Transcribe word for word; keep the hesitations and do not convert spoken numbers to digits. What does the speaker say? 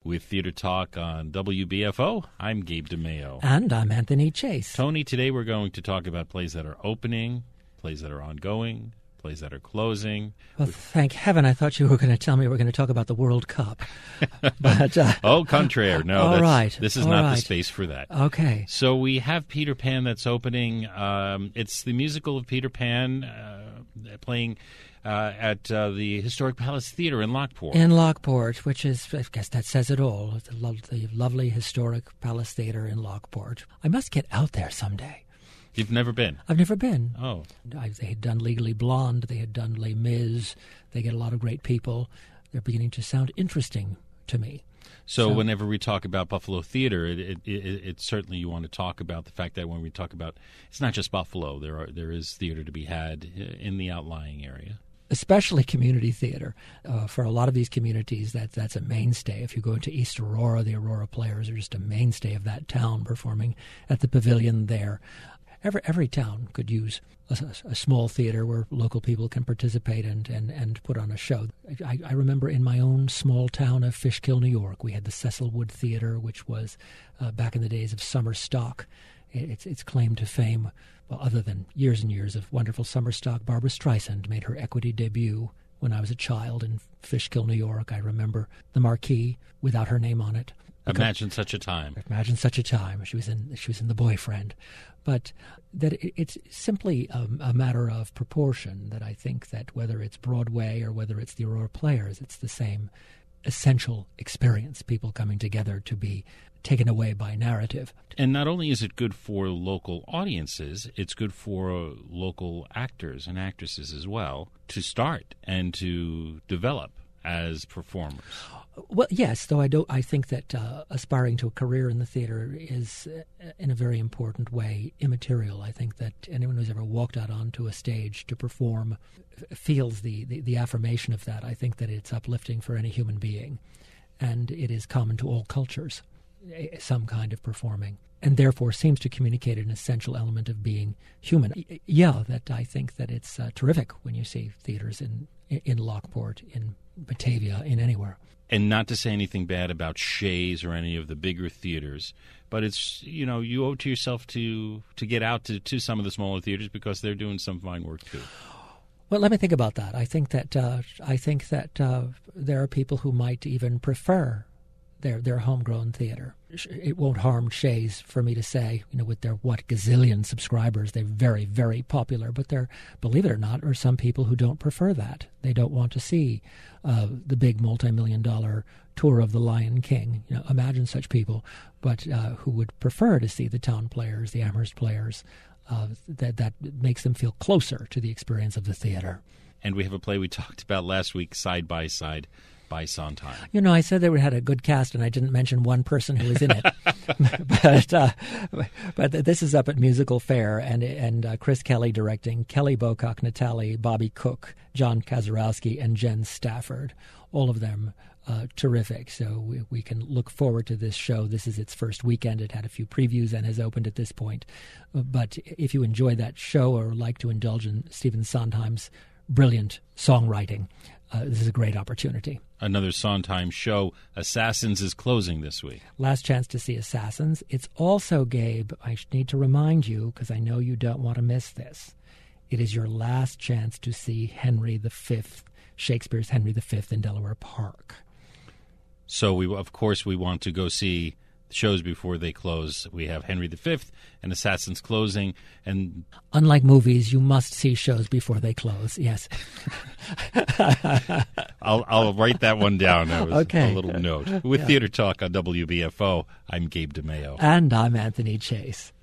with Theater Talk on W B F O. I'm Gabe DeMayo. And I'm Anthony Chase. Tony, today we're going to talk about plays that are opening, plays that are ongoing, plays that are closing. Well, thank heaven, I thought you were going to tell me we were going to talk about the World Cup. But uh, oh, contraire. No, all that's, right. this is all not right. the space for that. Okay. So we have Peter Pan that's opening. Um, it's the musical of Peter Pan uh, playing uh, at uh, the Historic Palace Theater in Lockport. In Lockport, which is, I guess that says it all. It's the, lo- the lovely Historic Palace Theater in Lockport. I must get out there someday. You've never been? I've never been. Oh. I, they had done Legally Blonde. They had done Les Mis. They get a lot of great people. They're beginning to sound interesting to me. So, So- whenever we talk about Buffalo Theater, it, it, it, it certainly you want to talk about the fact that when we talk about, it's not just Buffalo. There are there is theater to be had in the outlying area. Especially community theater. Uh, for a lot of these communities, that, that's a mainstay. If you go into East Aurora, the Aurora Players are just a mainstay of that town performing at the pavilion there. Every every town could use a, a small theater where local people can participate and, and, and put on a show. I, I remember in my own small town of Fishkill, New York, we had the Cecil Wood Theater, which was uh, back in the days of summer stock. It, it's, it's claim to fame. Well, other than years and years of wonderful summer stock, Barbra Streisand made her equity debut when I was a child in Fishkill, New York. I remember the marquee without her name on it. Imagine such a time. Imagine such a time. She was in. She was in The Boyfriend, but that it, it's simply a, a matter of proportion. That I think that whether it's Broadway or whether it's the Aurora Players, it's the same essential experience. People coming together to be taken away by narrative. And not only is it good for local audiences, it's good for uh, local actors and actresses as well to start and to develop as performers. Well, yes, though I don't. I think that uh, aspiring to a career in the theater is, uh, in a very important way, immaterial. I think that anyone who's ever walked out onto a stage to perform f- feels the, the, the affirmation of that. I think that it's uplifting for any human being, and it is common to all cultures, a- some kind of performing, and therefore seems to communicate an essential element of being human. Y- Yeah, that I think that it's uh, terrific when you see theaters in in Lockport, in Batavia, in anywhere. And not to say anything bad about Shays or any of the bigger theaters, but it's, you know, you owe it to yourself to to get out to, to some of the smaller theaters because they're doing some fine work too. Well, let me think about that. I think that uh, I think that uh, there are people who might even prefer their their homegrown theater. It won't harm Shays for me to say, you know, with their what gazillion subscribers, they're very, very popular. But there, believe it or not, are some people who don't prefer that. They don't want to see uh, the big multi-million dollar tour of The Lion King. You know, imagine such people, but uh, who would prefer to see the town players, the Amherst Players. Uh, that that makes them feel closer to the experience of the theater. And we have a play we talked about last week, Side by Side, by Sondheim. You know, I said they had a good cast, and I didn't mention one person who was in it. but uh, but this is up at Musical Fair, and and uh, Chris Kelly directing, Kelly Bocock, Natalie, Bobby Cook, John Kazarowski, and Jen Stafford. All of them uh, terrific. So we, we can look forward to this show. This is its first weekend. It had a few previews and has opened at this point. But if you enjoy that show or like to indulge in Stephen Sondheim's brilliant songwriting, uh, this is a great opportunity. Another Sondheim show, Assassins, is closing this week. Last chance to see Assassins. It's also, Gabe, I need to remind you, because I know you don't want to miss this, it is your last chance to see Henry the Fifth, Shakespeare's Henry the Fifth in Delaware Park. So, we of course, we want to go see shows before they close. We have Henry the Fifth and Assassins closing. And unlike movies, you must see shows before they close, yes. I'll, I'll write that one down. That was okay. a little note. With yeah. Theater Talk on W B F O, I'm Gabe DeMayo. And I'm Anthony Chase.